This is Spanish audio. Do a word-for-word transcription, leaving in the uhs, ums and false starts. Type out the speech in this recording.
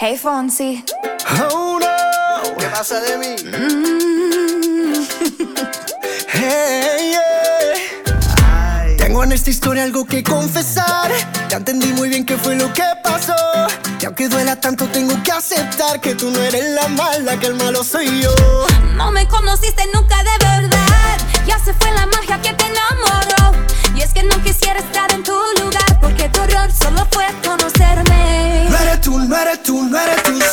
Hey Fonsi. Oh no, ¿Qué pasa de mí? Mm. hey, yeah. Ay. Tengo en esta historia algo que confesar. Ya entendí muy bien qué fue lo que pasó. Y aunque duela tanto tengo que aceptar que tú no eres la mala, que el malo soy yo. No me conociste nunca de verdad. Ya se fue la magia que te enamoró. Y es que no quisiera estar en tu lugar, porque tu error solo fue conocerme. No eres tú, no eres tú, no eres tú.